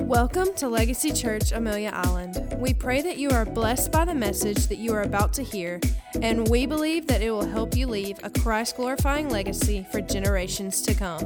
Welcome to Legacy Church, Amelia Island. We pray that you are blessed by the message that you are about to hear, and we believe that it will help you leave a Christ-glorifying legacy for generations to come.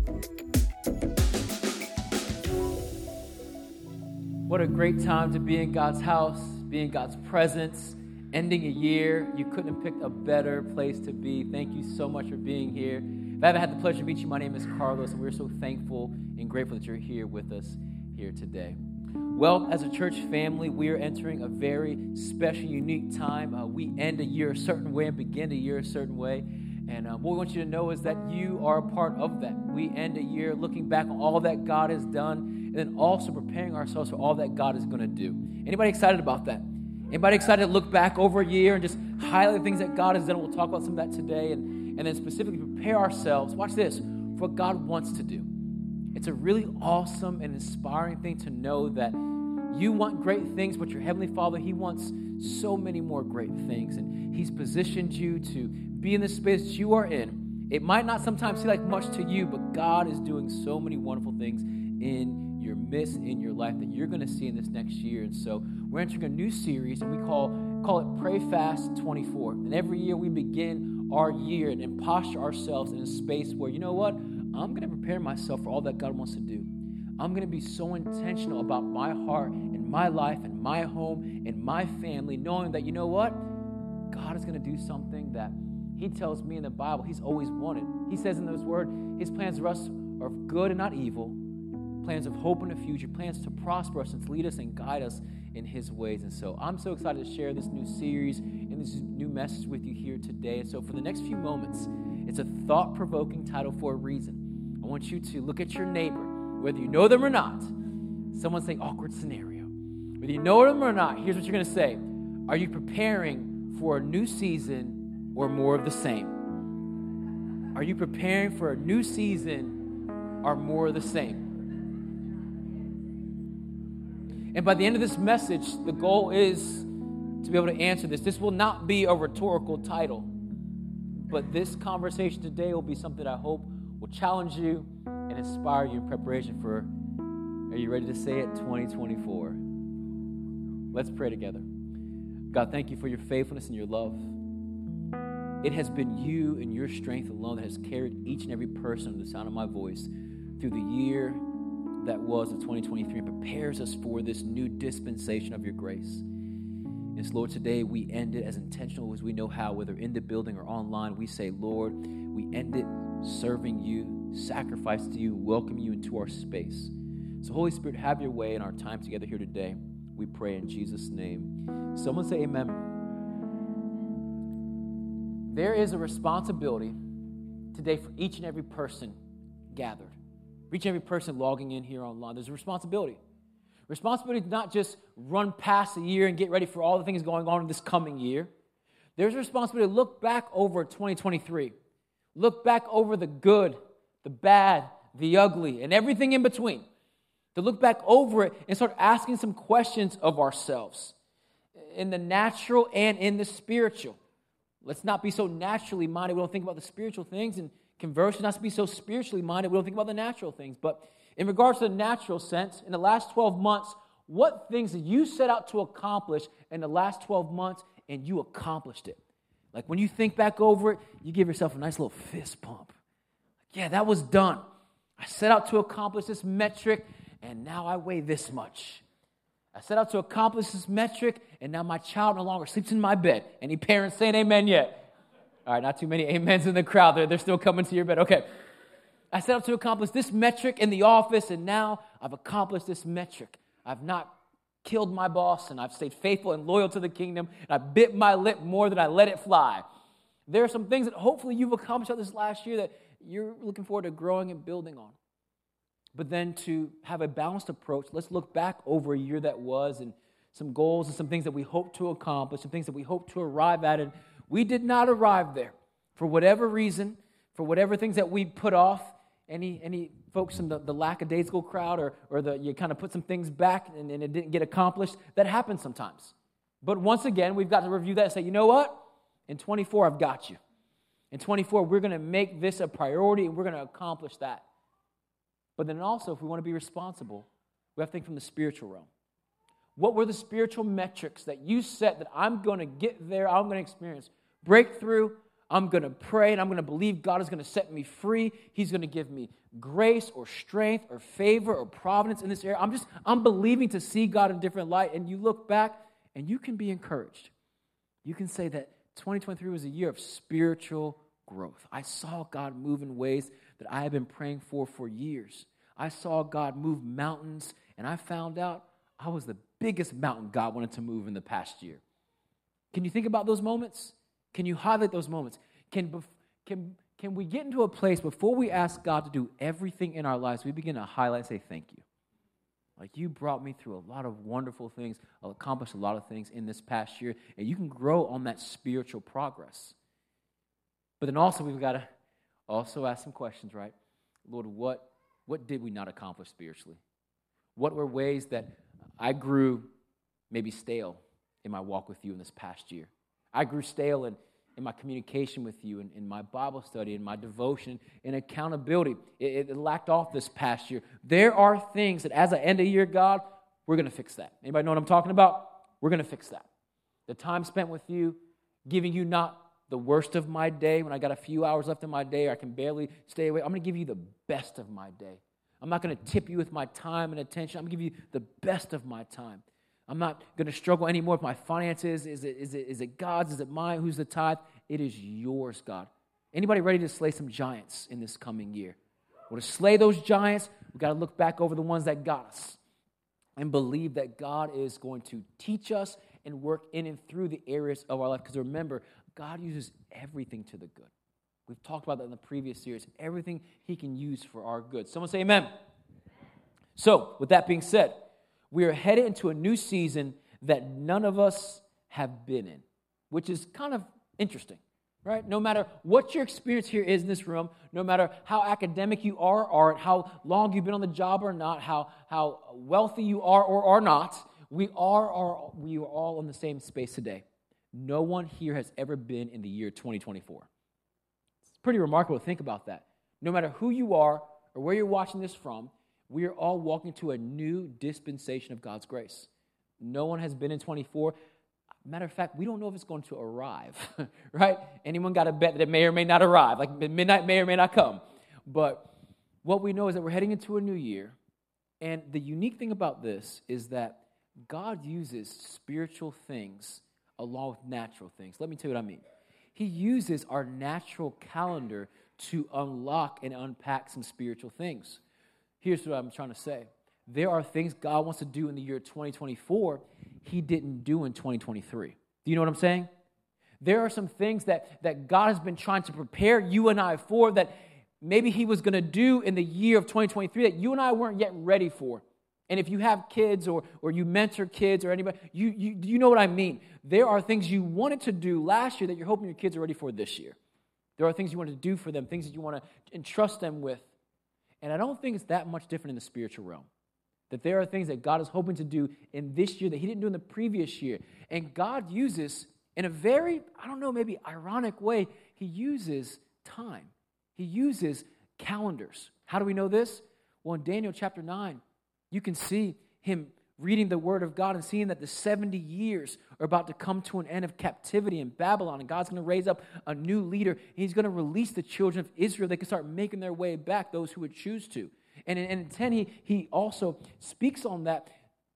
What a great time to be in God's house, be in God's presence, ending a year. You couldn't have picked a better place to be. Thank you so much for being here. If I haven't had the pleasure to meet you, my name is Carlos, and we're so thankful and grateful that you're here with us here today. Well, as a church family, we are entering a very special, unique time. We end a year a certain way and begin a year a certain way. And what we want you to know is that you are a part of that. We end a year looking back on all that God has done, and then also preparing ourselves for all that God is going to do. Anybody excited about that? Anybody excited to look back over a year and just highlight the things that God has done? We'll talk about some of that today, and then specifically prepare ourselves, watch this, for what God wants to do. It's a really awesome and inspiring thing to know that you want great things, but your Heavenly Father, He wants so many more great things. And He's positioned you to be in the space that you are in. It might not sometimes seem like much to you, but God is doing so many wonderful things in your midst, in your life, that you're going to see in this next year. And so we're entering a new series, and we call it Pray Fast 24. And every year we begin our year and posture ourselves in a space where, you know what? I'm going to prepare myself for all that God wants to do. I'm going to be so intentional about my heart and my life and my home and my family, knowing that, you know what? God is going to do something that He tells me in the Bible He's always wanted. He says in those words, His plans for us are of good and not evil, plans of hope in the future, plans to prosper us and to lead us and guide us in His ways. And so I'm so excited to share this new series and this new message with you here today. And so for the next few moments, it's a thought-provoking title for a reason. I want you to look at your neighbor, whether you know them or not. Someone say awkward scenario. Whether you know them or not, here's what you're going to say. Are you preparing for a new season or more of the same? Are you preparing for a new season or more of the same? And by the end of this message, the goal is to be able to answer this. This will not be a rhetorical title, but this conversation today will be something that I hope will challenge you and inspire you in preparation for, are you ready to say it, 2024? Let's pray together. God, thank you for your faithfulness and your love. It has been you and your strength alone that has carried each and every person under the sound of my voice through the year that was of 2023 and prepares us for this new dispensation of your grace. And so, Lord, today we end it as intentional as we know how, whether in the building or online. We say, Lord, we end it serving you, sacrifice to you, welcome you into our space. So, Holy Spirit, have your way in our time together here today. We pray in Jesus' name. Someone say amen. There is a responsibility today for each and every person gathered. For each and every person logging in here online. There's a responsibility. Responsibility to not just run past the year and get ready for all the things going on in this coming year. There's a responsibility to look back over 2023. Look back over the good, the bad, the ugly, and everything in between. To look back over it and start asking some questions of ourselves in the natural and in the spiritual. Let's not be so naturally minded we don't think about the spiritual things, and conversely, not to be so spiritually minded we don't think about the natural things. But in regards to the natural sense, in the last 12 months, what things did you set out to accomplish in the last 12 months and you accomplished it? Like when you think back over it, you give yourself a nice little fist pump. Yeah, that was done. I set out to accomplish this metric, and now I weigh this much. I set out to accomplish this metric, and now my child no longer sleeps in my bed. Any parents saying amen yet? All right, not too many amens in the crowd. They're still coming to your bed. Okay. I set out to accomplish this metric in the office, and now I've accomplished this metric. I've not killed my boss, and I've stayed faithful and loyal to the kingdom, and I bit my lip more than I let it fly. There are some things that hopefully you've accomplished this last year that you're looking forward to growing and building on. But then to have a balanced approach, let's look back over a year that was and some goals and some things that we hope to accomplish, some things that we hope to arrive at, and we did not arrive there for whatever reason, for whatever things that we put off. Any folks in the lackadaisical crowd or you kind of put some things back and it didn't get accomplished? That happens sometimes. But once again, we've got to review that and say, you know what? In 24, I've got you. In 24, we're going to make this a priority and we're going to accomplish that. But then also, if we want to be responsible, we have to think from the spiritual realm. What were the spiritual metrics that you set that I'm going to get there, I'm going to experience breakthrough, I'm going to pray, and I'm going to believe God is going to set me free. He's going to give me grace or strength or favor or providence in this area. I'm believing to see God in a different light. And you look back and you can be encouraged. You can say that 2023 was a year of spiritual growth. I saw God move in ways that I have been praying for years. I saw God move mountains, and I found out I was the biggest mountain God wanted to move in the past year. Can you think about those moments? Can you highlight those moments? Can we get into a place before we ask God to do everything in our lives, we begin to highlight and say, thank you. Like, you brought me through a lot of wonderful things. I've accomplished a lot of things in this past year, and you can grow on that spiritual progress. But then also, we've got to also ask some questions, right? Lord, what did we not accomplish spiritually? What were ways that I grew maybe stale in my walk with you in this past year? I grew stale in my communication with you, in my Bible study, in my devotion, in accountability. It lacked off this past year. There are things that as I end a year, God, we're going to fix that. Anybody know what I'm talking about? We're going to fix that. The time spent with you, giving you not the worst of my day when I got a few hours left in my day or I can barely stay awake. I'm going to give you the best of my day. I'm not going to tip you with my time and attention. I'm going to give you the best of my time. I'm not going to struggle anymore with my finances. Is it God's? Is it mine? Who's the tithe? It is yours, God. Anybody ready to slay some giants in this coming year? Well, to slay those giants, we've got to look back over the ones that got us and believe that God is going to teach us and work in and through the areas of our life. Because remember, God uses everything to the good. We've talked about that in the previous series. Everything He can use for our good. Someone say amen. So, with that being said, we are headed into a new season that none of us have been in, which is kind of interesting, right? No matter what your experience here is in this room, no matter how academic you are, how long you've been on the job or not, how wealthy you are or are not, we are all in the same space today. No one here has ever been in the year 2024. It's pretty remarkable to think about that. No matter who you are or where you're watching this from, we are all walking to a new dispensation of God's grace. No one has been in 24. Matter of fact, we don't know if it's going to arrive, right? Anyone got a bet that it may or may not arrive, like midnight may or may not come. But what we know is that we're heading into a new year, and the unique thing about this is that God uses spiritual things along with natural things. Let me tell you what I mean. He uses our natural calendar to unlock and unpack some spiritual things. Here's what I'm trying to say. There are things God wants to do in the year 2024 He didn't do in 2023. Do you know what I'm saying? There are some things that God has been trying to prepare you and I for that maybe He was going to do in the year of 2023 that you and I weren't yet ready for. And if you have kids or you mentor kids or anybody, you know what I mean. There are things you wanted to do last year that you're hoping your kids are ready for this year. There are things you want to do for them, things that you want to entrust them with. And I don't think it's that much different in the spiritual realm. That there are things that God is hoping to do in this year that He didn't do in the previous year. And God uses, in a very, maybe ironic way, He uses time. He uses calendars. How do we know this? Well, in Daniel chapter 9, you can see Him reading the Word of God and seeing that the 70 years are about to come to an end of captivity in Babylon, and God's going to raise up a new leader. He's going to release the children of Israel. They can start making their way back, those who would choose to. And in 10, he also speaks on that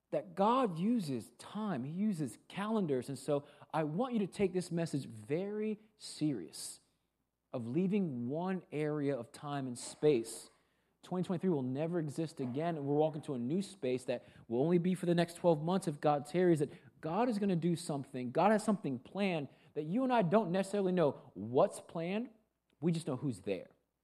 God uses time. He uses calendars. And so I want you to take this message very serious of leaving one area of time and space. 2023 will never exist again, and we're walking to a new space that will only be for the next 12 months if God tarries, that God is going to do something. God has something planned that you and I don't necessarily know what's planned. We just know who's there.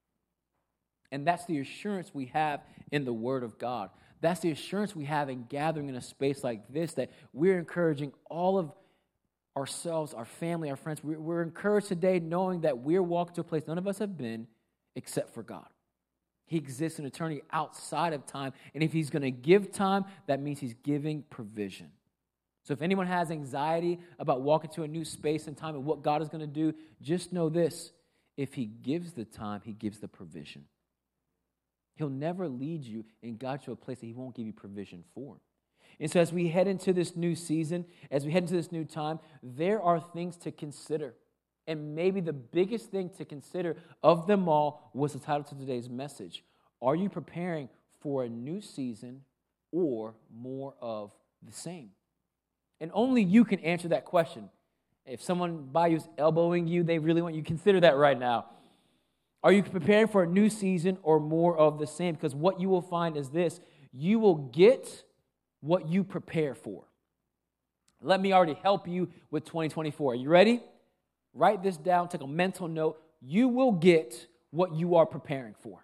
And that's the assurance we have in the Word of God. That's the assurance we have in gathering in a space like this, that we're encouraging all of ourselves, our family, our friends. We're encouraged today knowing that we're walking to a place none of us have been except for God. He exists in eternity outside of time. And if He's going to give time, that means He's giving provision. So if anyone has anxiety about walking to a new space and time and what God is going to do, just know this. If He gives the time, He gives the provision. He'll never lead you and guide you to a place that he won't give you provision for. And so as we head into this new season, as we head into this new time, there are things to consider. And maybe the biggest thing to consider of them all was the title to today's message. Are you preparing for a new season or more of the same? And only you can answer that question. If someone by you is elbowing you, they really want you to consider that right now. Are you preparing for a new season or more of the same? Because what you will find is this: you will get what you prepare for. Let me already help you with 2024. Are you ready? Write this down, take a mental note. You will get what you are preparing for.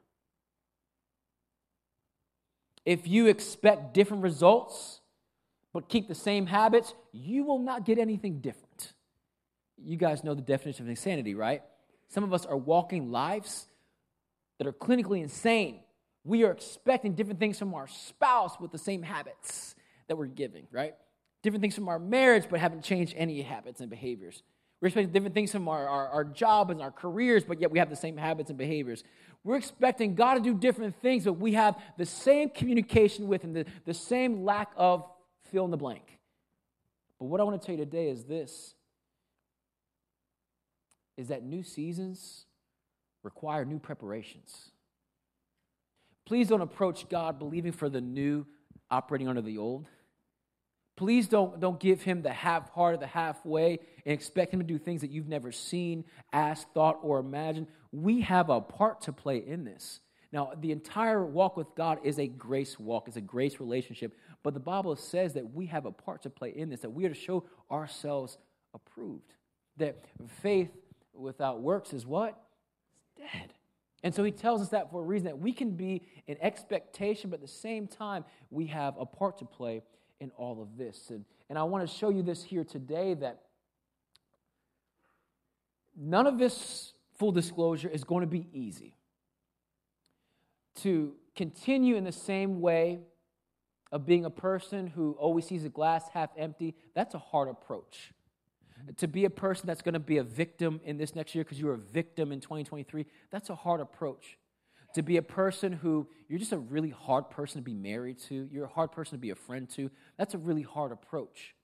If you expect different results, but keep the same habits, you will not get anything different. You guys know the definition of insanity, right? Some of us are walking lives that are clinically insane. We are expecting different things from our spouse with the same habits that we're giving, right? Different things from our marriage, but haven't changed any habits and behaviors. We're expecting different things from our job and our careers, but yet we have the same habits and behaviors. We're expecting God to do different things, but we have the same communication with Him, the same lack of fill in the blank. But what I want to tell you today is this, is that new seasons require new preparations. Please don't approach God believing for the new, operating under the old. Please don't give Him the half-hearted, the halfway, and expect Him to do things that you've never seen, asked, thought, or imagined. We have a part to play in this. Now, the entire walk with God is a grace walk, it's a grace relationship, but the Bible says that we have a part to play in this, that we are to show ourselves approved. That faith without works is what? It's dead. And so he tells us that for a reason, that we can be in expectation, but at the same time, we have a part to play in all of this. And I want to show you this here today, that none of this, full disclosure, is going to be easy. To continue in the same way of being a person who always sees the glass half empty, that's a hard approach. To be a person that's going to be a victim in this next year because you were a victim in 2023, that's a hard approach. To be a person who, you're just a really hard person to be married to, you're a hard person to be a friend to, that's a really hard approach.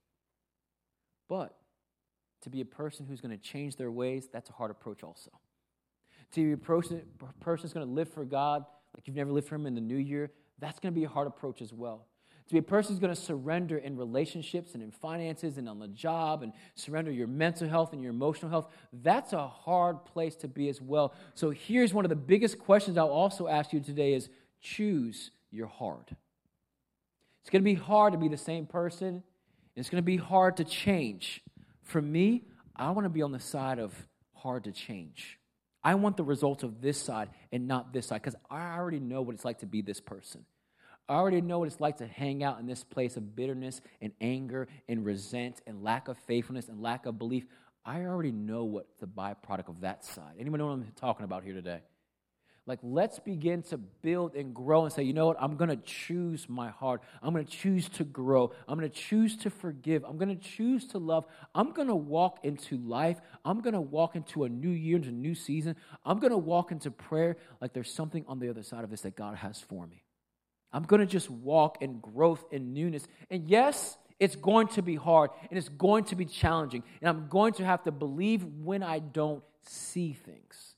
But to be a person who's going to change their ways, that's a hard approach also. To be a person who's going to live for God like you've never lived for Him in the new year, that's going to be a hard approach as well. To be a person who's going to surrender in relationships and in finances and on the job and surrender your mental health and your emotional health, that's a hard place to be as well. So here's one of the biggest questions I'll also ask you today is, choose your hard. It's going to be hard to be the same person, and it's going to be hard to change. For me, I want to be on the side of hard to change. I want the results of this side and not this side, because I already know what it's like to be this person. I already know what it's like to hang out in this place of bitterness and anger and resent and lack of faithfulness and lack of belief. I already know what's the byproduct of that side. Anyone know what I'm talking about here today? Like, let's begin to build and grow and say, you know what? I'm going to choose my heart. I'm going to choose to grow. I'm going to choose to forgive. I'm going to choose to love. I'm going to walk into life. I'm going to walk into a new year, into a new season. I'm going to walk into prayer like there's something on the other side of this that God has for me. I'm going to just walk in growth and newness. And yes, it's going to be hard, and it's going to be challenging, and I'm going to have to believe when I don't see things.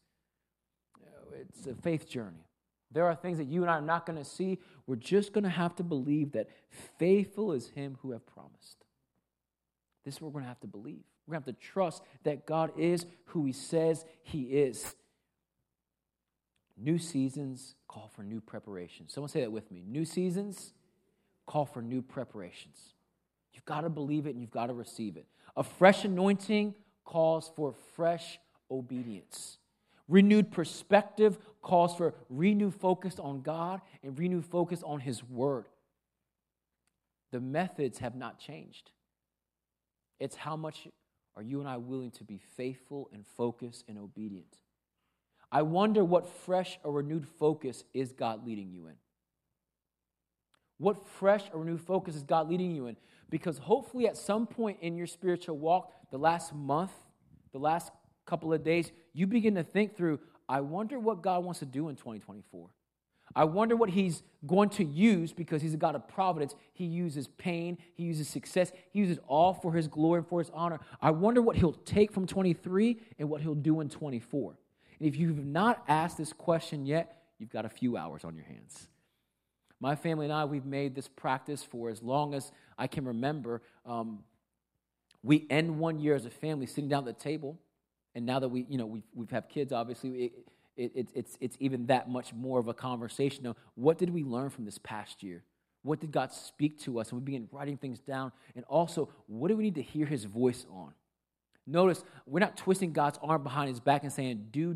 It's a faith journey. There are things that you and I are not going to see. We're just going to have to believe that faithful is Him who have promised. This is what we're going to have to believe. We're going to have to trust that God is who He says He is. New seasons call for new preparations. Someone say that with me. New seasons call for new preparations. You've got to believe it and you've got to receive it. A fresh anointing calls for fresh obedience. Renewed perspective calls for renewed focus on God and renewed focus on His Word. The methods have not changed. It's how much are you and I willing to be faithful and focused and obedient. I wonder what fresh or renewed focus is God leading you in. What fresh or renewed focus is God leading you in? Because hopefully at some point in your spiritual walk, the last month, the last couple of days, you begin to think through, I wonder what God wants to do in 2024. I wonder what he's going to use, because he's a God of providence. He uses pain. He uses success. He uses all for his glory and for his honor. I wonder what he'll take from 23 and what he'll do in 24. And if you've not asked this question yet, you've got a few hours on your hands. My family and I, we've made this practice for as long as I can remember. We end one year as a family sitting down at the table, and now that we've had kids, obviously, it's even that much more of a conversation of what did we learn from this past year? What did God speak to us? And we begin writing things down. And also, what do we need to hear his voice on? Notice, we're not twisting God's arm behind his back and saying, do.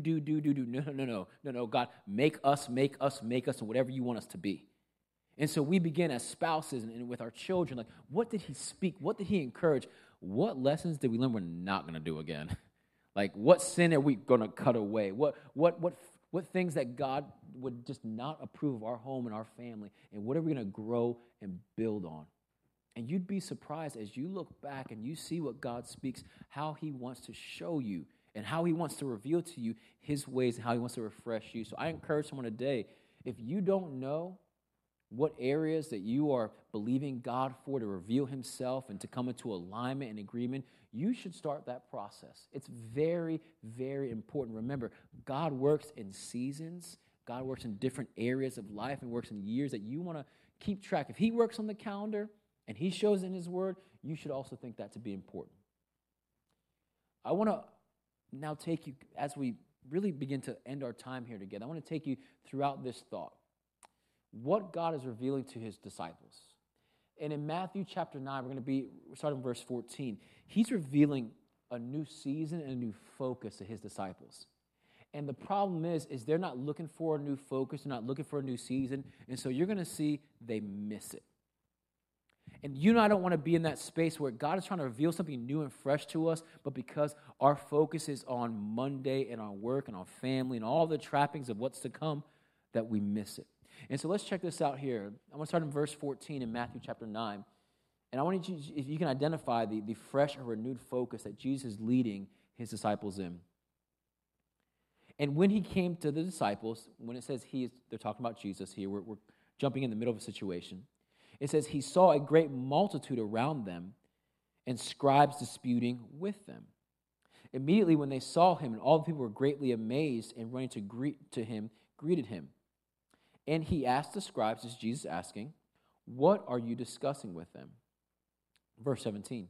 No, God, make us, and whatever you want us to be. And so we begin as spouses and with our children, like, what did he speak? What did he encourage? What lessons did we learn we're not going to do again? Like, what sin are we going to cut away? What things that God would just not approve of our home and our family? And what are we going to grow and build on? And you'd be surprised as you look back and you see what God speaks, how he wants to show you and how he wants to reveal to you his ways and how he wants to refresh you. So I encourage someone today, if you don't know what areas that you are believing God for to reveal himself and to come into alignment and agreement, you should start that process. It's very, very important. Remember, God works in seasons. God works in different areas of life and works in years that you want to keep track. If he works on the calendar and he shows in his word, you should also think that to be important. I want to now take you, as we really begin to end our time here together, I want to take you throughout this thought. What God is revealing to his disciples. And in Matthew chapter 9, we're going to be starting verse 14. He's revealing a new season and a new focus to his disciples. And the problem is they're not looking for a new focus, they're not looking for a new season, and so you're going to see they miss it. And you and I don't want to be in that space where God is trying to reveal something new and fresh to us, but because our focus is on Monday and on work and on family and all the trappings of what's to come, that we miss it. And so let's check this out here. I'm going to start in verse 14 in Matthew chapter 9. And I want you, if you can identify the fresh or renewed focus that Jesus is leading his disciples in. And when he came to the disciples, when it says they're talking about Jesus here, we're jumping in the middle of a situation. It says he saw a great multitude around them and scribes disputing with them. Immediately when they saw him, and all the people were greatly amazed and running to greeted him. And he asked the scribes, this is Jesus asking, what are you discussing with them? Verse 17.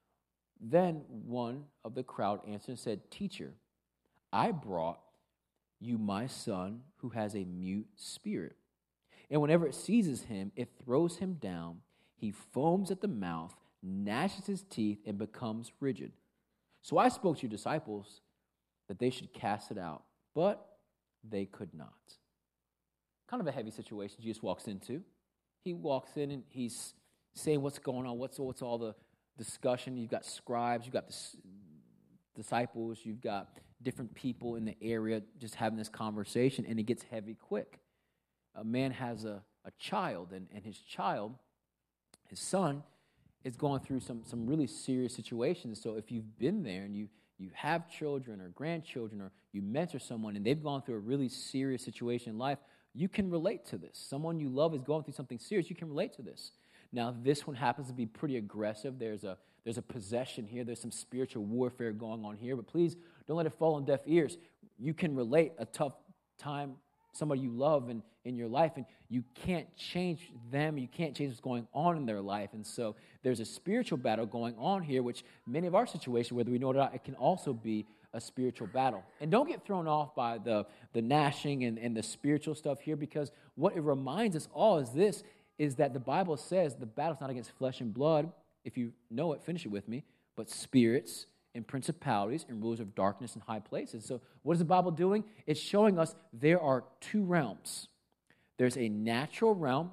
Then one of the crowd answered and said, Teacher, I brought you my son who has a mute spirit. And whenever it seizes him, it throws him down. He foams at the mouth, gnashes his teeth, and becomes rigid. So I spoke to your disciples that they should cast it out, but they could not. Kind of a heavy situation Jesus walks into. He walks in and he's saying what's going on, what's all the discussion. You've got scribes, you've got the disciples, you've got different people in the area just having this conversation, and it gets heavy quick. A man has a child, and his child, his son, is going through some really serious situations. So if you've been there and you have children or grandchildren, or you mentor someone and they've gone through a really serious situation in life, you can relate to this. Someone you love is going through something serious, you can relate to this. Now, this one happens to be pretty aggressive. There's a possession here. There's some spiritual warfare going on here. But please, don't let it fall on deaf ears. You can relate a tough time, somebody you love in your life, and you can't change them. You can't change what's going on in their life. And so there's a spiritual battle going on here, which many of our situations, whether we know it or not, it can also be a spiritual battle. And don't get thrown off by the gnashing and the spiritual stuff here, because what it reminds us all is that the Bible says the battle's not against flesh and blood. If you know it, finish it with me. But spirits and principalities and rulers of darkness in high places. So what is the Bible doing? It's showing us there are two realms. There's a natural realm,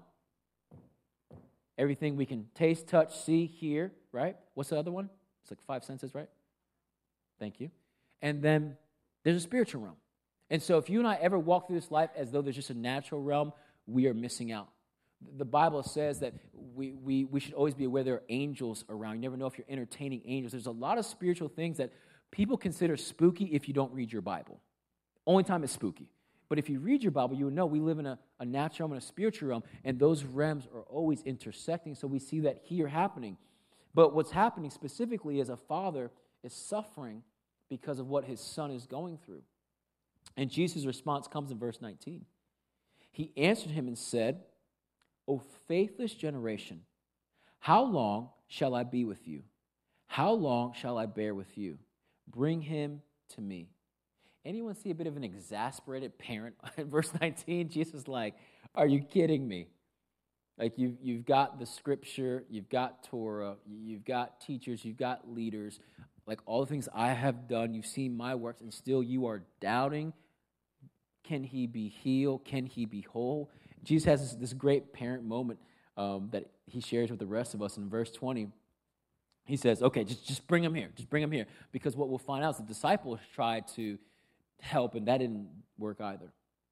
everything we can taste, touch, see, hear, right? What's the other one? It's like 5 senses, right? Thank you. And then there's a spiritual realm. And so if you and I ever walk through this life as though there's just a natural realm, we are missing out. The Bible says that we should always be aware there are angels around. You never know if you're entertaining angels. There's a lot of spiritual things that people consider spooky if you don't read your Bible. Only time it's spooky. But if you read your Bible, you would know we live in a natural realm and a spiritual realm, and those realms are always intersecting, so we see that here happening. But what's happening specifically is a father is suffering because of what his son is going through. And Jesus' response comes in verse 19. He answered him and said, O faithless generation, how long shall I be with you? How long shall I bear with you? Bring him to me. Anyone see a bit of an exasperated parent? In verse 19, Jesus is like, are you kidding me? Like you've got the scripture, you've got Torah, you've got teachers, you've got leaders, like all the things I have done, you've seen my works, and still you are doubting. Can he be healed? Can he be whole? Jesus has this great parent moment that he shares with the rest of us. In verse 20, he says, okay, just bring him here. Just bring him here. Because what we'll find out is the disciples tried to help, and that didn't work either.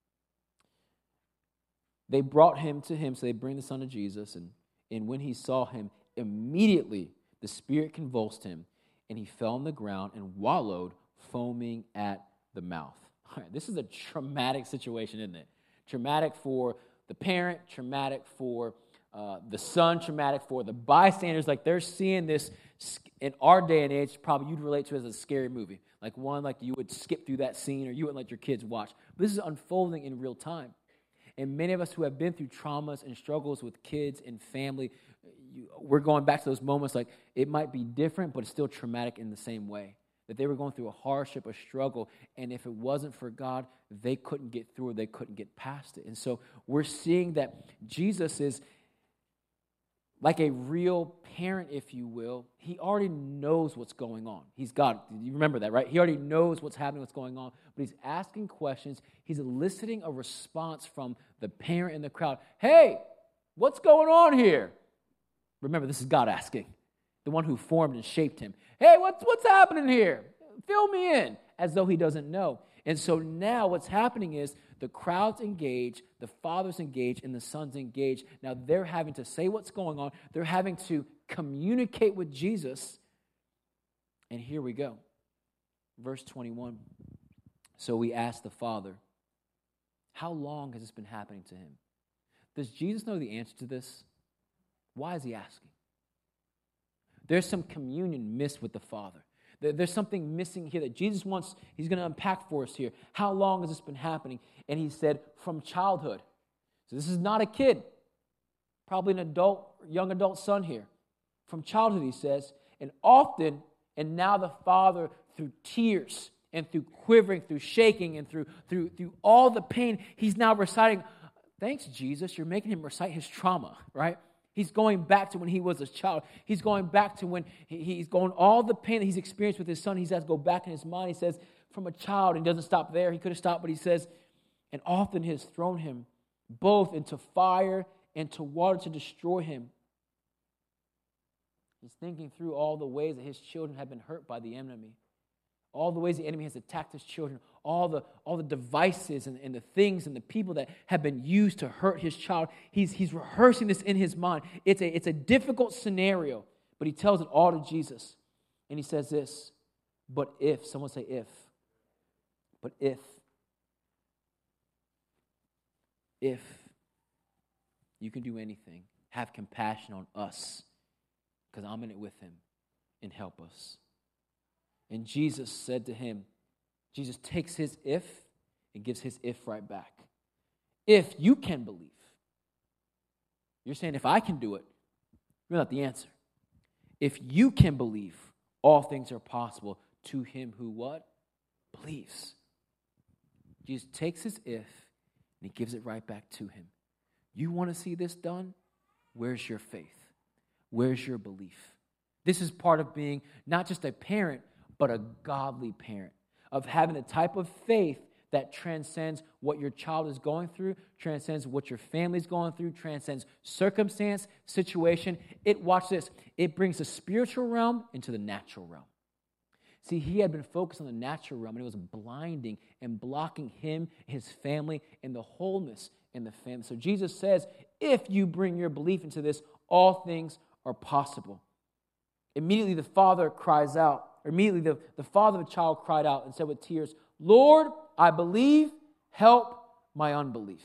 They brought him to him, so they bring the son of Jesus, and when he saw him, immediately the spirit convulsed him, and he fell on the ground and wallowed, foaming at the mouth. All right, this is a traumatic situation, isn't it? Traumatic for the parent, traumatic for the son, traumatic for the bystanders. Like they're seeing this in our day and age, probably you'd relate to as a scary movie. Like one, like you would skip through that scene or you wouldn't let your kids watch. But this is unfolding in real time. And many of us who have been through traumas and struggles with kids and family, we're going back to those moments like it might be different, but it's still traumatic in the same way. That they were going through a hardship, a struggle, and if it wasn't for God, they couldn't get through it, they couldn't get past it. And so we're seeing that Jesus is like a real parent, if you will. He already knows what's going on. He's God. You remember that, right? He already knows what's happening, what's going on, but he's asking questions. He's eliciting a response from the parent in the crowd. Hey, what's going on here? Remember, this is God asking, the one who formed and shaped him. Hey, what's happening here? Fill me in, as though he doesn't know. And so now what's happening is the crowd's engaged, the father's engaged, and the son's engaged. Now they're having to say what's going on. They're having to communicate with Jesus. And here we go. Verse 21. So we asked the father, how long has this been happening to him? Does Jesus know the answer to this? Why is he asking? There's some communion missed with the Father. There's something missing here that Jesus wants, he's going to unpack for us here. How long has this been happening? And he said, from childhood. So this is not a kid, probably an adult, young adult son here. From childhood, he says, and often, and now the Father, through tears and through quivering, through shaking, and through all the pain, he's now reciting, thanks, Jesus, you're making him recite his trauma, right? He's going back to when he was a child. He's going back to when he's going, all the pain that he's experienced with his son, he has to go back in his mind. He says, from a child, and he doesn't stop there. He could have stopped, but he says, and often has thrown him both into fire and to water to destroy him. He's thinking through all the ways that his children have been hurt by the enemy. All the ways the enemy has attacked his children, all the devices and the things and the people that have been used to hurt his child. He's rehearsing this in his mind. It's a difficult scenario, but he tells it all to Jesus. And he says this, but if, someone say if, but if you can do anything, have compassion on us, because I'm in it with him, and help us. And Jesus said to him, Jesus takes his if and gives his if right back. If you can believe. You're saying if I can do it, you're not the answer. If you can believe, all things are possible to him who what? Believes. Jesus takes his if and he gives it right back to him. You want to see this done? Where's your faith? Where's your belief? This is part of being not just a parent, but a godly parent, of having the type of faith that transcends what your child is going through, transcends what your family's going through, transcends circumstance, situation. Watch this, it brings the spiritual realm into the natural realm. See, he had been focused on the natural realm, and it was blinding and blocking him, his family, and the wholeness in the family. So Jesus says, if you bring your belief into this, all things are possible. Immediately the father cries out, Immediately the father of the child cried out and said with tears, Lord, I believe, help my unbelief.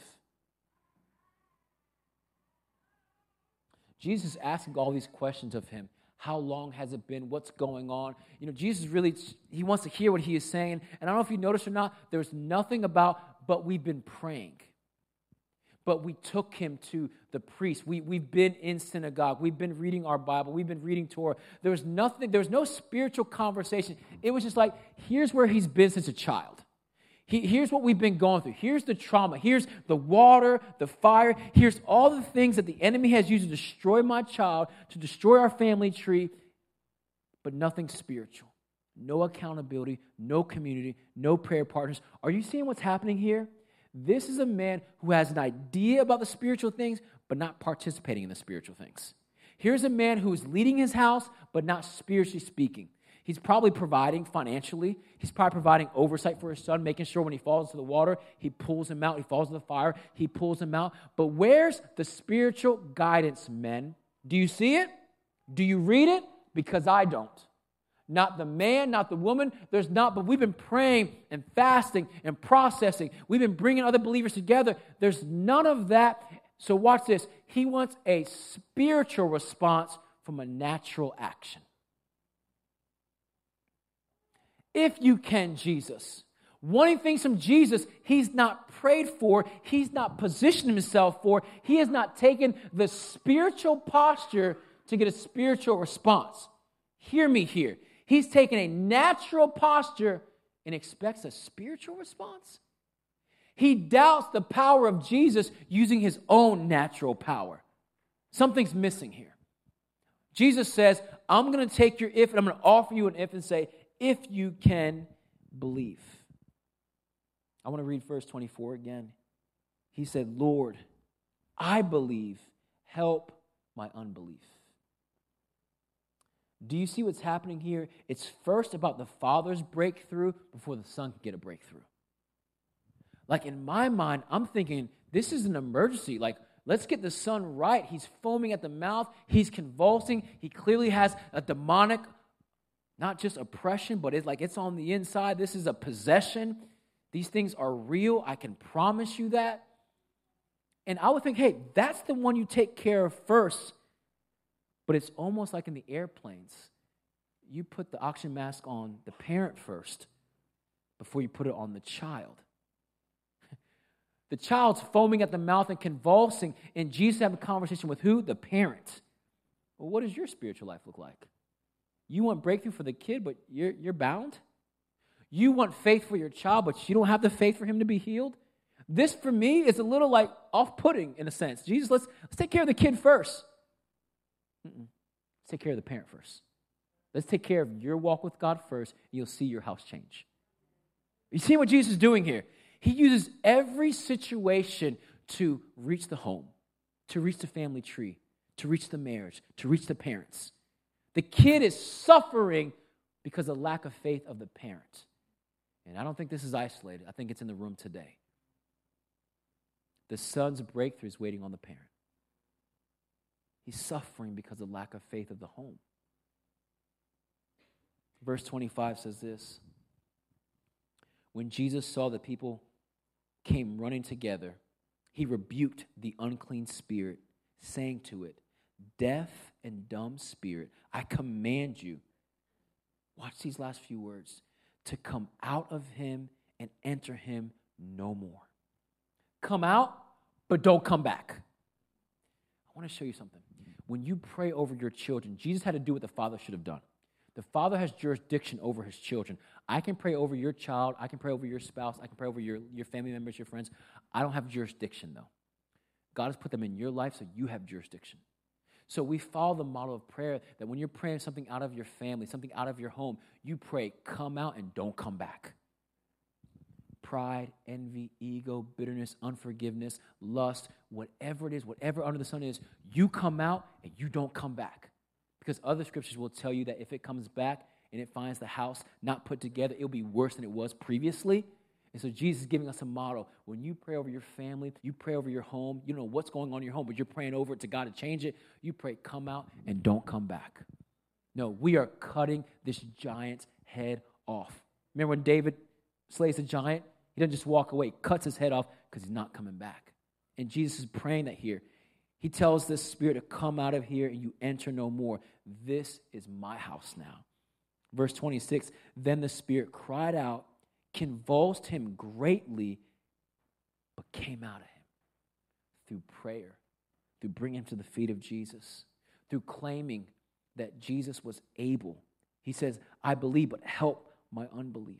Jesus is asking all these questions of him. How long has it been? What's going on? Jesus really, he wants to hear what he is saying. And I don't know if you noticed or not, there's nothing about, but we've been praying. But we took him to the priest. We've been in synagogue. We've been reading our Bible. We've been reading Torah. There was no spiritual conversation. It was just like, here's where he's been since a child. Here's what we've been going through. Here's the trauma. Here's the water, the fire. Here's all the things that the enemy has used to destroy my child, to destroy our family tree, but nothing spiritual. No accountability, no community, no prayer partners. Are you seeing what's happening here? This is a man who has an idea about the spiritual things, but not participating in the spiritual things. Here's a man who is leading his house, but not spiritually speaking. He's probably providing financially. He's probably providing oversight for his son, making sure when he falls into the water, he pulls him out. He falls into the fire, he pulls him out. But where's the spiritual guidance, men? Do you see it? Do you read it? Because I don't. Not the man, not the woman. There's not, but we've been praying and fasting and processing. We've been bringing other believers together. There's none of that. So watch this. He wants a spiritual response from a natural action. If you can, Jesus. Wanting things from Jesus, he's not prayed for. He's not positioned himself for. He has not taken the spiritual posture to get a spiritual response. Hear me here. He's taken a natural posture and expects a spiritual response. He doubts the power of Jesus using his own natural power. Something's missing here. Jesus says, I'm going to take your if and I'm going to offer you an if and say, if you can believe. I want to read verse 24 again. He said, Lord, I believe, help my unbelief. Do you see what's happening here? It's first about the Father's breakthrough before the Son can get a breakthrough. Like in my mind, I'm thinking, this is an emergency. Like, let's get the Son right. He's foaming at the mouth. He's convulsing. He clearly has a demonic, not just oppression, but it's on the inside. This is a possession. These things are real. I can promise you that. And I would think, hey, that's the one you take care of first. But it's almost like in the airplanes. You put the oxygen mask on the parent first before you put it on the child. The child's foaming at the mouth and convulsing, and Jesus having a conversation with who? The parent. Well, what does your spiritual life look like? You want breakthrough for the kid, but you're bound? You want faith for your child, but you don't have the faith for him to be healed? This, for me, is a little like off-putting in a sense. Jesus, let's take care of the kid first. Let's take care of the parent first. Let's take care of your walk with God first, and you'll see your house change. You see what Jesus is doing here? He uses every situation to reach the home, to reach the family tree, to reach the marriage, to reach the parents. The kid is suffering because of lack of faith of the parent. And I don't think this is isolated. I think it's in the room today. The son's breakthrough is waiting on the parent. He's suffering because of lack of faith of the home. Verse 25 says this. When Jesus saw that people came running together, he rebuked the unclean spirit, saying to it, deaf and dumb spirit, I command you, watch these last few words, to come out of him and enter him no more. Come out, but don't come back. I want to show you something. When you pray over your children, Jesus had to do what the Father should have done. The Father has jurisdiction over his children. I can pray over your child. I can pray over your spouse. I can pray over your family members, your friends. I don't have jurisdiction, though. God has put them in your life, so you have jurisdiction. So we follow the model of prayer that when you're praying something out of your family, something out of your home, you pray, come out and don't come back. Pride, envy, ego, bitterness, unforgiveness, lust, whatever it is, whatever under the sun is, you come out and you don't come back. Because other scriptures will tell you that if it comes back and it finds the house not put together, it'll be worse than it was previously. And so Jesus is giving us a model. When you pray over your family, you pray over your home, you don't know what's going on in your home, but you're praying over it to God to change it. You pray, come out and don't come back. No, we are cutting this giant's head off. Remember when David slays the giant? He doesn't just walk away, cuts his head off because he's not coming back. And Jesus is praying that here. He tells this spirit to come out of here and you enter no more. This is my house now. Verse 26, then the spirit cried out, convulsed him greatly, but came out of him through prayer, through bringing him to the feet of Jesus, through claiming that Jesus was able. He says, I believe, but help my unbelief.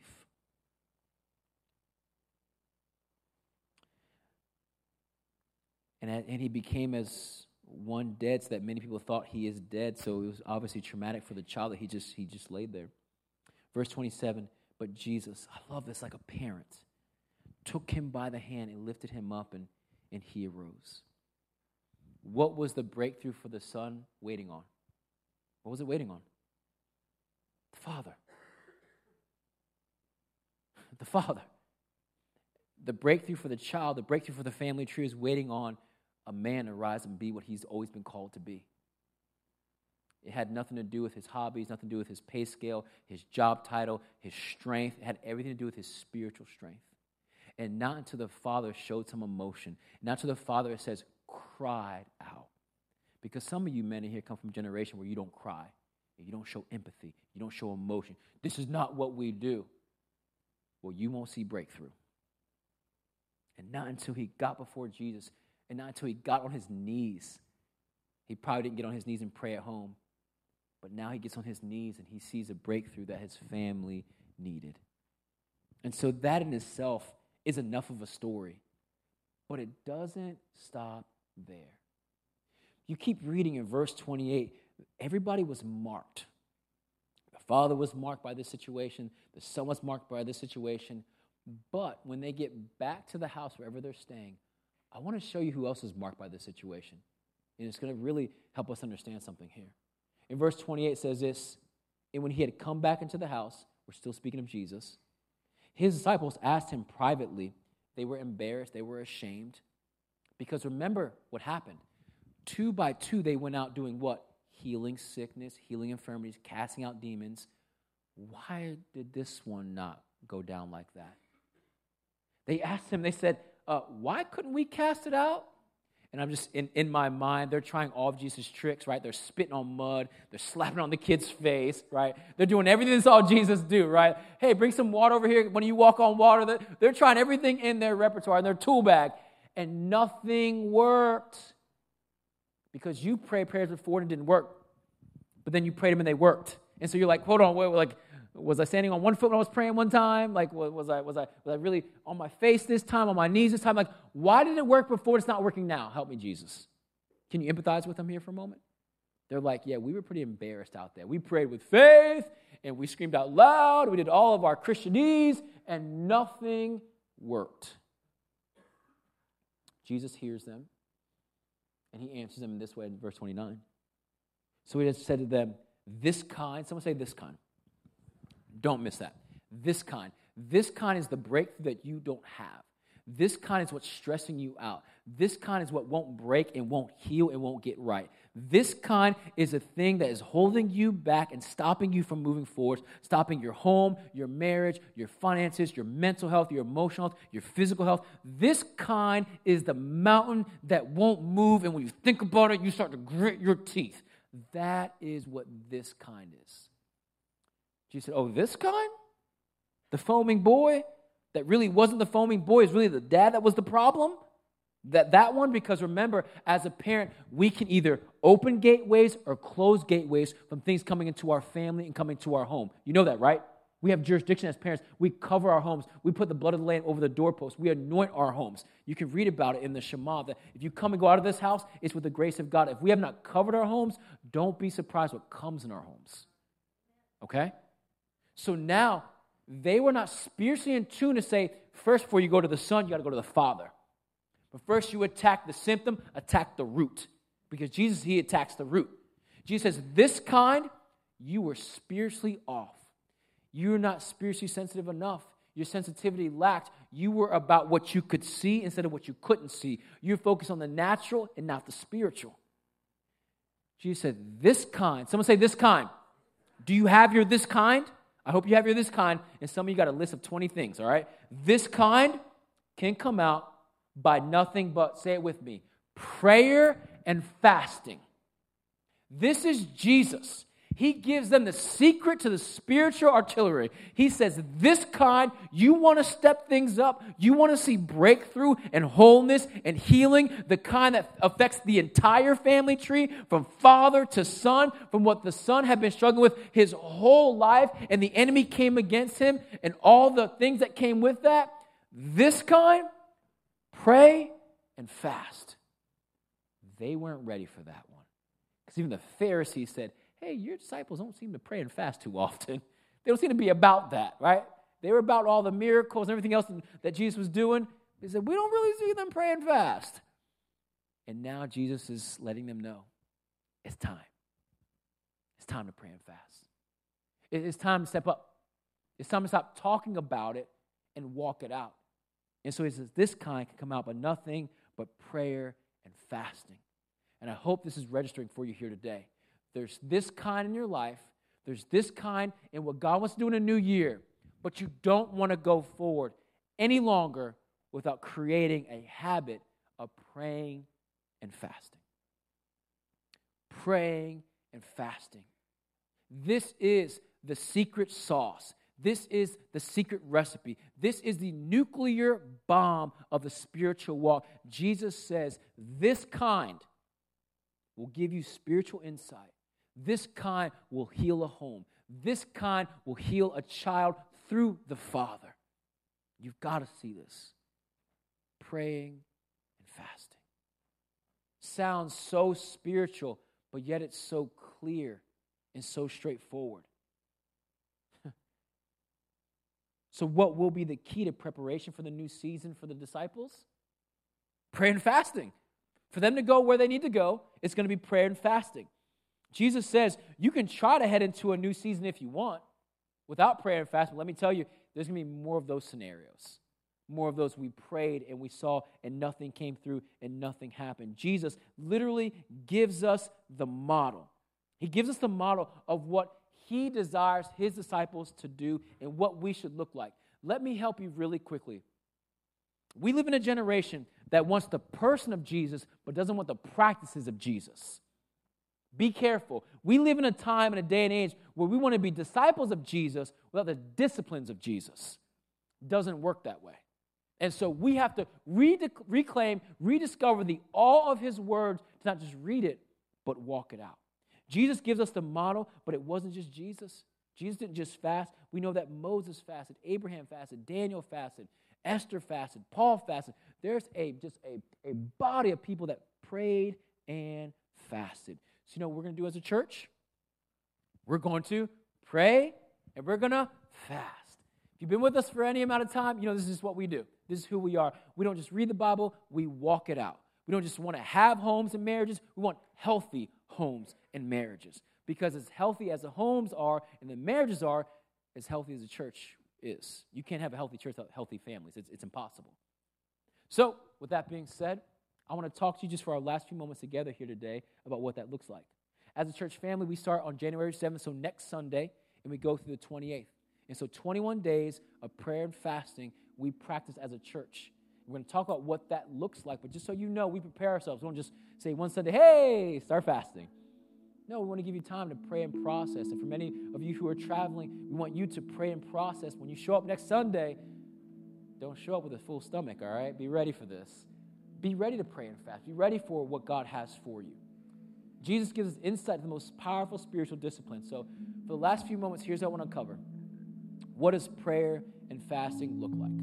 And he became as one dead, so that many people thought he is dead. So it was obviously traumatic for the child that he just laid there. Verse 27, but Jesus, I love this, like a parent, took him by the hand and lifted him up, and he arose. What was the breakthrough for the son waiting on? What was it waiting on? The Father. The Father. The breakthrough for the child, the breakthrough for the family tree is waiting on a man to rise and be what he's always been called to be. It had nothing to do with his hobbies, nothing to do with his pay scale, his job title, his strength. It had everything to do with his spiritual strength. And not until the Father showed some emotion, not until the Father, it says, cried out. Because some of you men in here come from a generation where you don't cry, you don't show empathy, you don't show emotion. This is not what we do. Well, you won't see breakthrough. And not until he got before Jesus, and not until he got on his knees. He probably didn't get on his knees and pray at home. But now he gets on his knees and he sees a breakthrough that his family needed. And so that in itself is enough of a story. But it doesn't stop there. You keep reading in verse 28, everybody was marked. The father was marked by this situation. The son was marked by this situation. But when they get back to the house, wherever they're staying, I want to show you who else is marked by this situation. And it's going to really help us understand something here. In verse 28 it says this, and when he had come back into the house, we're still speaking of Jesus, his disciples asked him privately. They were embarrassed, they were ashamed. Because remember what happened. 2 by 2 they went out doing what? Healing sickness, healing infirmities, casting out demons. Why did this one not go down like that? They asked him, they said, why couldn't we cast it out? And I'm just, in my mind, they're trying all of Jesus' tricks, right? They're spitting on mud. They're slapping on the kid's face, right? They're doing everything they saw Jesus do, right? Hey, bring some water over here when you walk on water. They're trying everything in their repertoire, in their tool bag. And nothing worked. Because you prayed prayers before and it didn't work. But then you prayed them and they worked. And so you're like, hold on, wait, like, was I standing on one foot when I was praying one time? Like, was I really on my face this time, on my knees this time? Like, why did it work before? It's not working now. Help me, Jesus. Can you empathize with them here for a moment? They're like, yeah, we were pretty embarrassed out there. We prayed with faith, and we screamed out loud. We did all of our Christianese, and nothing worked. Jesus hears them, and he answers them in this way in verse 29. So he has said to them, this kind, someone say this kind. Don't miss that. This kind is the breakthrough that you don't have. This kind is what's stressing you out. This kind is what won't break and won't heal and won't get right. This kind is a thing that is holding you back and stopping you from moving forward, stopping your home, your marriage, your finances, your mental health, your emotional health, your physical health. This kind is the mountain that won't move, and when you think about it, you start to grit your teeth. That is what this kind is. Jesus said, oh, this kind? The foaming boy? That really wasn't the foaming boy, is really the dad that was the problem? That one? Because remember, as a parent, we can either open gateways or close gateways from things coming into our family and coming to our home. You know that, right? We have jurisdiction as parents. We cover our homes. We put the blood of the Lamb over the doorpost. We anoint our homes. You can read about it in the Shema, that if you come and go out of this house, it's with the grace of God. If we have not covered our homes, don't be surprised what comes in our homes. Okay? So now, they were not spiritually in tune to say, first, before you go to the Son, you got to go to the Father. But first, you attack the symptom, attack the root. Because Jesus, he attacks the root. Jesus says, this kind, you were spiritually off. You're not spiritually sensitive enough. Your sensitivity lacked. You were about what you could see instead of what you couldn't see. You're focused on the natural and not the spiritual. Jesus said, this kind. Someone say, this kind. Do you have your this kind? I hope you have your this kind, and some of you got a list of 20 things, all right? This kind can come out by nothing but, say it with me, prayer and fasting. This is Jesus. He gives them the secret to the spiritual artillery. He says, this kind, you want to step things up, you want to see breakthrough and wholeness and healing, the kind that affects the entire family tree, from father to son, from what the son had been struggling with his whole life, and the enemy came against him, and all the things that came with that. This kind, pray and fast. They weren't ready for that one. Because even the Pharisees said, hey, your disciples don't seem to pray and fast too often. They don't seem to be about that, right? They were about all the miracles and everything else that Jesus was doing. They said, we don't really see them pray and fast. And now Jesus is letting them know, it's time. It's time to pray and fast. It's time to step up. It's time to stop talking about it and walk it out. And so he says, this kind can come out by nothing but prayer and fasting. And I hope this is registering for you here today. There's this kind in your life. There's this kind in what God wants to do in a new year. But you don't want to go forward any longer without creating a habit of praying and fasting. Praying and fasting. This is the secret sauce. This is the secret recipe. This is the nuclear bomb of the spiritual walk. Jesus says this kind will give you spiritual insight. This kind will heal a home. This kind will heal a child through the Father. You've got to see this. Praying and fasting. Sounds so spiritual, but yet it's so clear and so straightforward. So what will be the key to preparation for the new season for the disciples? Prayer and fasting. For them to go where they need to go, it's going to be prayer and fasting. Jesus says you can try to head into a new season if you want without prayer and fasting. But let me tell you, there's going to be more of those scenarios. More of those we prayed and we saw and nothing came through and nothing happened. Jesus literally gives us the model. He gives us the model of what he desires his disciples to do and what we should look like. Let me help you really quickly. We live in a generation that wants the person of Jesus but doesn't want the practices of Jesus. Be careful. We live in a time and a day and age where we want to be disciples of Jesus without the disciplines of Jesus. It doesn't work that way. And so we have to reclaim, rediscover the awe of his words, to not just read it, but walk it out. Jesus gives us the model, but it wasn't just Jesus. Jesus didn't just fast. We know that Moses fasted, Abraham fasted, Daniel fasted, Esther fasted, Paul fasted. There's just a body of people that prayed and fasted. So you know what we're going to do as a church? We're going to pray and we're going to fast. If you've been with us for any amount of time, you know this is what we do. This is who we are. We don't just read the Bible, we walk it out. We don't just want to have homes and marriages, we want healthy homes and marriages. Because as healthy as the homes are and the marriages are, as healthy as the church is. You can't have a healthy church without healthy families. It's impossible. So, with that being said, I want to talk to you just for our last few moments together here today about what that looks like. As a church family, we start on January 7th, so next Sunday, and we go through the 28th. And so 21 days of prayer and fasting we practice as a church. We're going to talk about what that looks like, but just so you know, we prepare ourselves. We don't just say one Sunday, hey, start fasting. No, we want to give you time to pray and process. And for many of you who are traveling, we want you to pray and process. When you show up next Sunday, don't show up with a full stomach, all right? Be ready for this. Be ready to pray and fast. Be ready for what God has for you. Jesus gives us insight to the most powerful spiritual discipline. So for the last few moments, here's what I want to cover. What does prayer and fasting look like?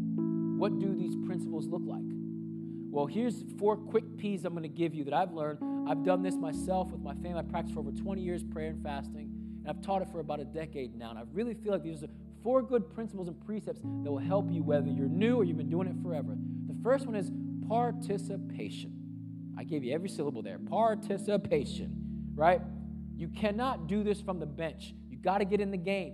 What do these principles look like? Well, here's 4 quick P's I'm going to give you that I've learned. I've done this myself with my family. I've practiced for over 20 years prayer and fasting, and I've taught it for about a decade now. And I really feel like these are 4 good principles and precepts that will help you whether you're new or you've been doing it forever. The first one is participation. I gave you every syllable there. Participation, right? You cannot do this from the bench. You got to get in the game.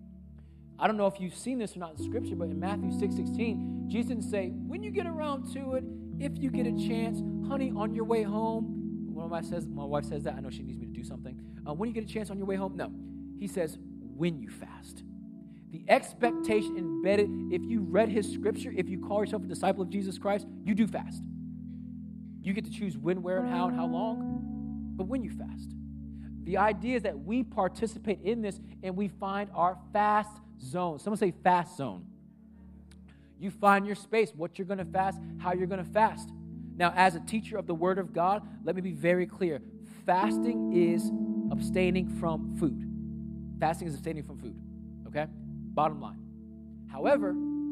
I don't know if you've seen this or not in Scripture, but in Matthew 6:16, Jesus didn't say, when you get around to it, if you get a chance, honey, on your way home. My wife says that. I know she needs me to do something. When you get a chance on your way home, no. He says, when you fast. The expectation embedded, if you read his scripture, if you call yourself a disciple of Jesus Christ, you do fast. You get to choose when, where, and how long, but when you fast. The idea is that we participate in this and we find our fast zone. Someone say fast zone. You find your space, what you're going to fast, how you're going to fast. Now, as a teacher of the Word of God, let me be very clear. Fasting is abstaining from food. Fasting is abstaining from food, okay? Bottom line. However,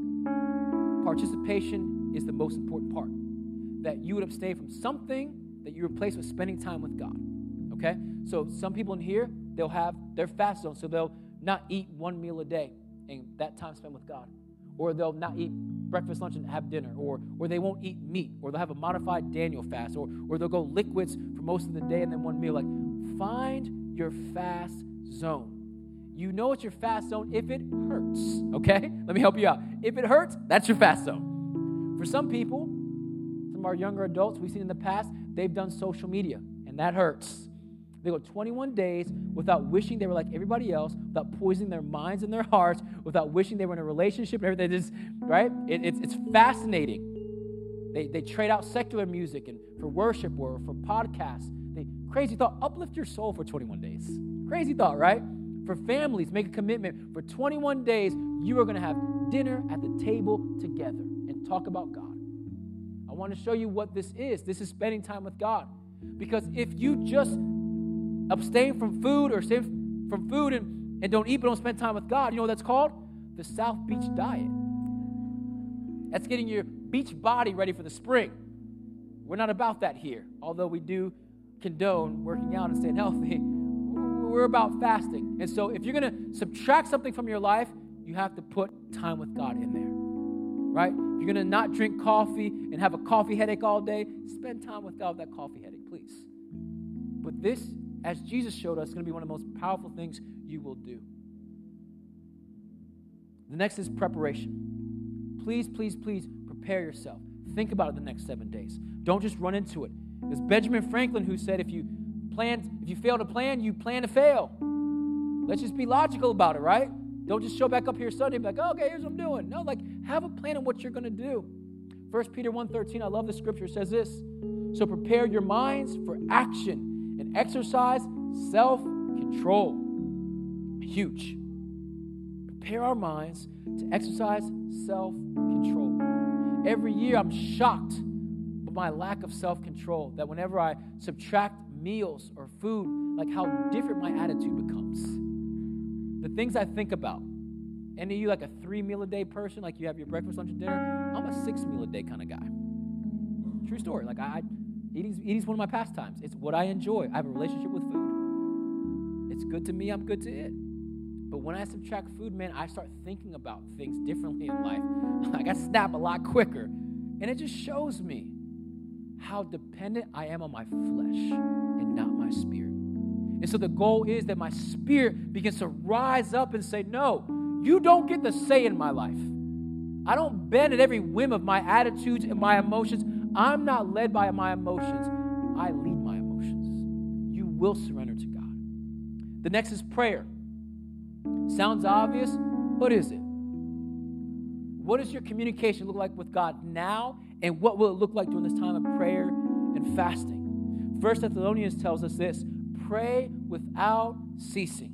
participation is the most important part. That you would abstain from something that you replace with spending time with God, okay? So some people in here, they'll have their fast zone, so they'll not eat one meal a day, and that time spent with God. Or they'll not eat breakfast, lunch, and have dinner. Or they won't eat meat. Or they'll have a modified Daniel fast. Or they'll go liquids for most of the day and then one meal. Like, find your fast zone. You know it's your fast zone if it hurts, okay? Let me help you out. If it hurts, that's your fast zone. For some people, some of our younger adults we've seen in the past, they've done social media, and that hurts. They go 21 days without wishing they were like everybody else, without poisoning their minds and their hearts, without wishing they were in a relationship and everything. Just, right? It's fascinating. They trade out secular music and for worship or for podcasts. Crazy thought, uplift your soul for 21 days. Crazy thought, right? For families, make a commitment. For 21 days, you are going to have dinner at the table together and talk about God. I want to show you what this is. This is spending time with God. Because if you just abstain from food or abstain from food and don't eat but don't spend time with God, you know what that's called? The South Beach diet. That's getting your beach body ready for the spring. We're not about that here, although we do condone working out and staying healthy. We're about fasting. And so if you're going to subtract something from your life, you have to put time with God in there, right? If you're going to not drink coffee and have a coffee headache all day, spend time with God with that coffee headache, please. But this, as Jesus showed us, is going to be one of the most powerful things you will do. The next is preparation. Please, please, please prepare yourself. Think about it the next 7 days. Don't just run into it. There's Benjamin Franklin who said, if you fail to plan, you plan to fail. Let's just be logical about it, right? Don't just show back up here Sunday and be like, oh, okay, here's what I'm doing. No, have a plan on what you're going to do. 1 Peter 1:13, I love the scripture, says this. So prepare your minds for action and exercise self-control. Huge. Prepare our minds to exercise self-control. Every year I'm shocked by my lack of self-control, that whenever I subtract meals or food, like how different my attitude becomes. The things I think about. Any of you like a 3-meal-a-day person, like you have your breakfast, lunch, and dinner? I'm a 6-meal-a-day kind of guy. True story. Like eating's one of my pastimes. It's what I enjoy. I have a relationship with food. It's good to me, I'm good to it. But when I subtract food, man, I start thinking about things differently in life. Like I snap a lot quicker. And it just shows me how dependent I am on my flesh and not my spirit. And so the goal is that my spirit begins to rise up and say, no, you don't get the say in my life. I don't bend at every whim of my attitudes and my emotions. I'm not led by my emotions. I lead my emotions. You will surrender to God. The next is prayer. Sounds obvious, but is it? What does your communication look like with God now, and what will it look like during this time of prayer and fasting? 1 Thessalonians tells us this: pray without ceasing.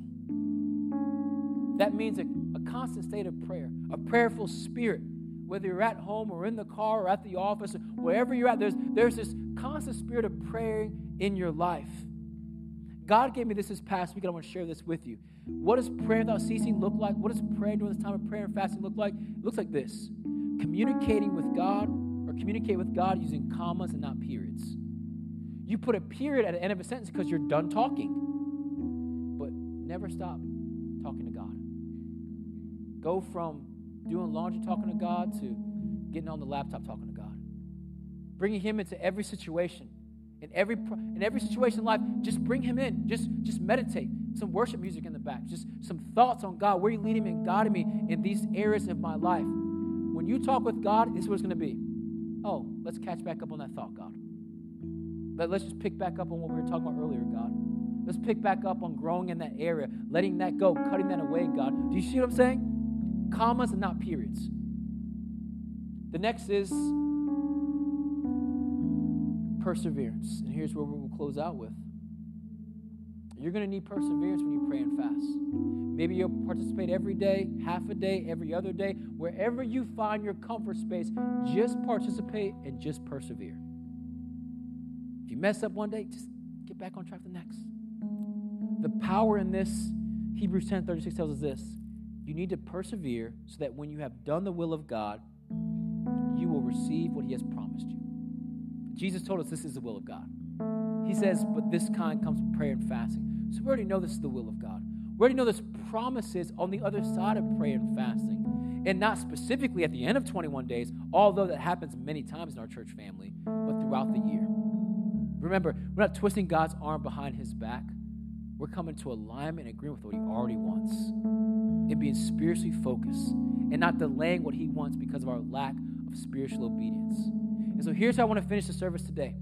That means a constant state of prayer, a prayerful spirit. Whether you're at home or in the car or at the office, or wherever you're at, there's this constant spirit of praying in your life. God gave me this past week, and I want to share this with you. What does prayer without ceasing look like? What does prayer during this time of prayer and fasting look like? It looks like this: communicating with God, or communicate with God using commas and not periods. You put a period at the end of a sentence because you're done talking. But never stop talking to God. Go from doing laundry talking to God to getting on the laptop talking to God. Bringing Him into every situation. In every situation in life, just bring Him in. Just meditate. Some worship music in the back. Just some thoughts on God. Where are you leading me and guiding me in these areas of my life? When you talk with God, this is what it's going to be. Oh, let's catch back up on that thought, God. Let's just pick back up on what we were talking about earlier, God. Let's pick back up on growing in that area, letting that go, cutting that away, God. Do you see what I'm saying? commas and not periods. The next is perseverance. And here's where we'll close out with. You're going to need perseverance when you pray and fast. Maybe you'll participate every day, half a day, every other day. Wherever you find your comfort space, just participate and just persevere. If you mess up one day, just get back on track the next. The power in this, Hebrews 10:36 tells us this. You need to persevere so that when you have done the will of God, you will receive what he has promised you. Jesus told us this is the will of God. He says, but this kind comes from prayer and fasting. So we already know this is the will of God. We already know there's promises on the other side of prayer and fasting. And not specifically at the end of 21 days, although that happens many times in our church family, but throughout the year. Remember, we're not twisting God's arm behind his back. We're coming to alignment and agreement with what he already wants. And being spiritually focused and not delaying what he wants because of our lack of spiritual obedience. And so here's how I want to finish the service today.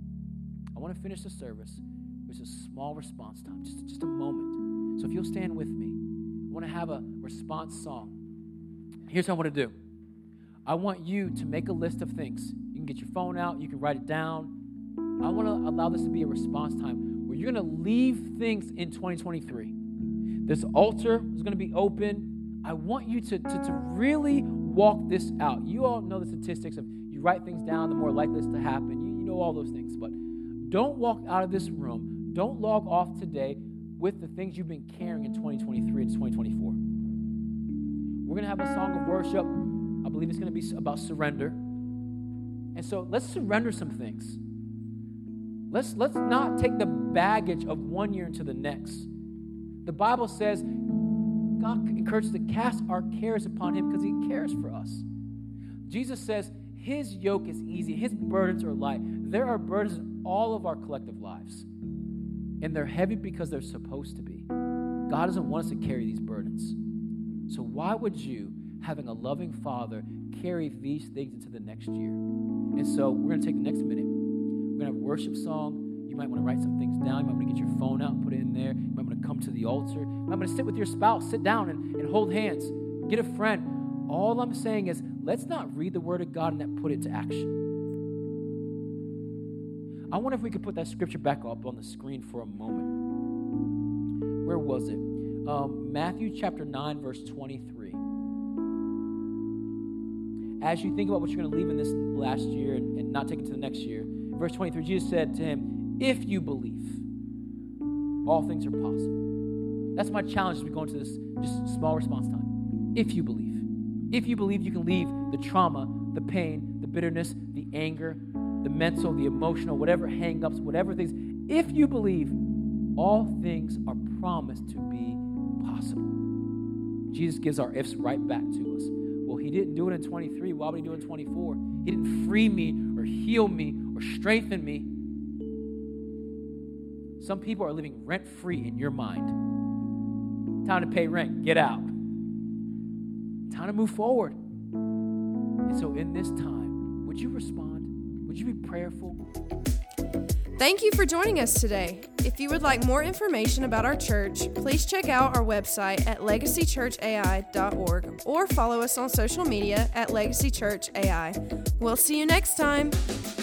I want to finish the service with a small response time, just a moment. So if you'll stand with me, I want to have a response song. Here's what I want to do. I want you to make a list of things. You can get your phone out. You can write it down. I want to allow this to be a response time where you're going to leave things in 2023. This altar is going to be open. I want you to really walk this out. You all know the statistics of you write things down, the more likely it's to happen. You know all those things. But don't walk out of this room. Don't log off today with the things you've been carrying in 2023 and 2024. We're going to have a song of worship. I believe it's going to be about surrender. And so let's surrender some things. Let's not take the baggage of one year into the next. The Bible says God encourages us to cast our cares upon him because he cares for us. Jesus says his yoke is easy, his burdens are light. There are burdens in all of our collective lives, and they're heavy because they're supposed to be. God doesn't want us to carry these burdens. So why would you, having a loving Father, carry these things into the next year? And so we're going to take the next minute. We're going to have a worship song. You might want to write some things down. You might want to get your phone out and put it in there. You might want to come to the altar. You might want to sit with your spouse. Sit down and hold hands. Get a friend. All I'm saying is let's not read the Word of God and not put it to action. I wonder if we could put that scripture back up on the screen for a moment. Where was it? Matthew chapter 9, verse 23. As you think about what you're going to leave in this last year and not take it to the next year, verse 23, Jesus said to him, if you believe, all things are possible. That's my challenge as we go into this just small response time. If you believe. If you believe, you can leave the trauma, the pain, the bitterness, the anger, the mental, the emotional, whatever hang-ups, whatever things. If you believe, all things are promised to be possible. Jesus gives our ifs right back to us. Well, he didn't do it in 23. Why would he do it in 24? He didn't free me or heal me or strengthen me. Some people are living rent-free in your mind. Time to pay rent. Get out. Time to move forward. And so in this time, would you respond? Would you be prayerful? Thank you for joining us today. If you would like more information about our church, please check out our website at legacychurchai.org or follow us on social media at Legacy Church AI. We'll see you next time.